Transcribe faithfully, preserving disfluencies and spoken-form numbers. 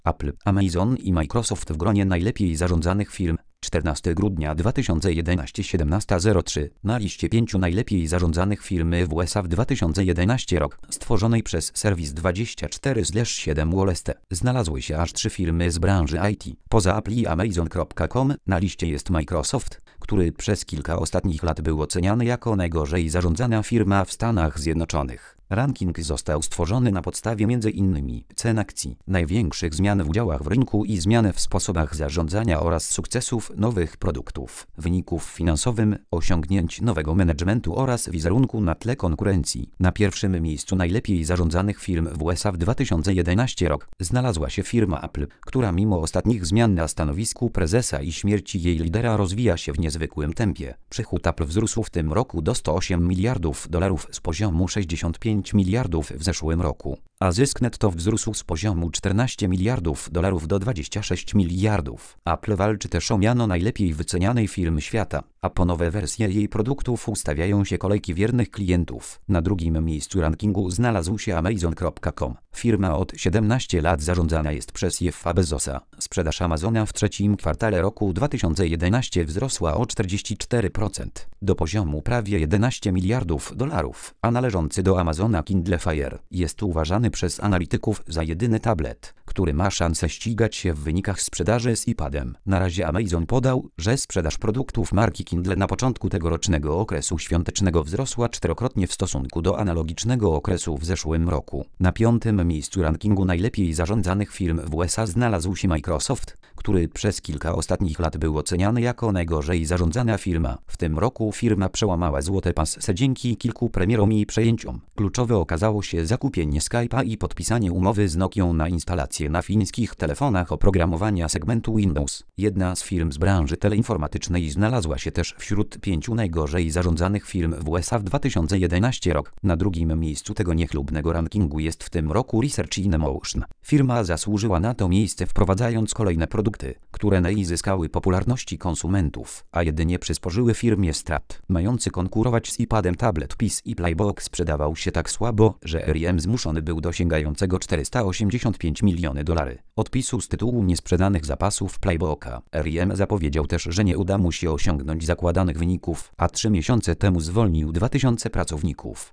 Apple, Amazon i Microsoft w gronie najlepiej zarządzanych firm. czternastego grudnia dwa tysiące jedenastego, siedemnasta zero trzy. Na liście pięciu najlepiej zarządzanych firm w U S A w dwa tysiące jedenastym rok, stworzonej przez serwis dwadzieścia cztery siedem Wallst, znalazły się aż trzy firmy z branży I T. Poza Apple i Amazon kropka com na liście jest Microsoft, który przez kilka ostatnich lat był oceniany jako najgorzej zarządzana firma w Stanach Zjednoczonych. Ranking został stworzony na podstawie między innymi cen akcji, największych zmian w udziałach w rynku i zmian w sposobach zarządzania oraz sukcesów nowych produktów, wyników finansowym, osiągnięć nowego managementu oraz wizerunku na tle konkurencji. Na pierwszym miejscu najlepiej zarządzanych firm w U S A w dwa tysiące jedenastym rok znalazła się firma Apple, która mimo ostatnich zmian na stanowisku prezesa i śmierci jej lidera rozwija się w niezwykłym tempie. Przychód Apple wzrósł w tym roku do sto osiem miliardów dolarów z poziomu sześćdziesiąt pięć miliardów w zeszłym roku, a zysk netto wzrósł z poziomu czternaście miliardów dolarów do dwudziestu sześciu miliardów. Apple walczy też o miano najlepiej wycenianej firmy świata, a po nowe wersje jej produktów ustawiają się kolejki wiernych klientów. Na drugim miejscu rankingu znalazł się Amazon kropka com. Firma od siedemnastu lat zarządzana jest przez Jeffa Bezosa. Sprzedaż Amazona w trzecim kwartale roku dwa tysiące jedenastego wzrosła o czterdzieści cztery procent do poziomu prawie jedenastu miliardów dolarów, a należący do Amazona Kindle Fire jest uważany przez analityków za jedyny tablet, który ma szansę ścigać się w wynikach sprzedaży z iPadem. Na razie Amazon podał, że sprzedaż produktów marki Kindle na początku tegorocznego okresu świątecznego wzrosła czterokrotnie w stosunku do analogicznego okresu w zeszłym roku. Na piątym miejscu rankingu najlepiej zarządzanych firm w U S A znalazł się Microsoft, który przez kilka ostatnich lat był oceniany jako najgorzej zarządzana firma. W tym roku firma przełamała złote pasce dzięki kilku premierom i przejęciom. Kluczowe okazało się zakupienie Skype'a i podpisanie umowy z Nokią na instalację na fińskich telefonach oprogramowania segmentu Windows. Jedna z firm z branży teleinformatycznej znalazła się też wśród pięciu najgorzej zarządzanych firm w U S A w dwa tysiące jedenastym rok. Na drugim miejscu tego niechlubnego rankingu jest w tym roku Research in Motion. Firma zasłużyła na to miejsce, wprowadzając kolejne produkty, które nie zyskały popularności konsumentów, a jedynie przysporzyły firmie strat. Mający konkurować z iPadem tablet P I S i Playbook sprzedawał się tak słabo, że R I M zmuszony był do sięgającego czterysta osiemdziesiąt pięć milionów dolarów odpisu z tytułu niesprzedanych zapasów Playbooka. R I M zapowiedział też, że nie uda mu się osiągnąć zakładanych wyników, a trzy miesiące temu zwolnił dwa tysiące pracowników.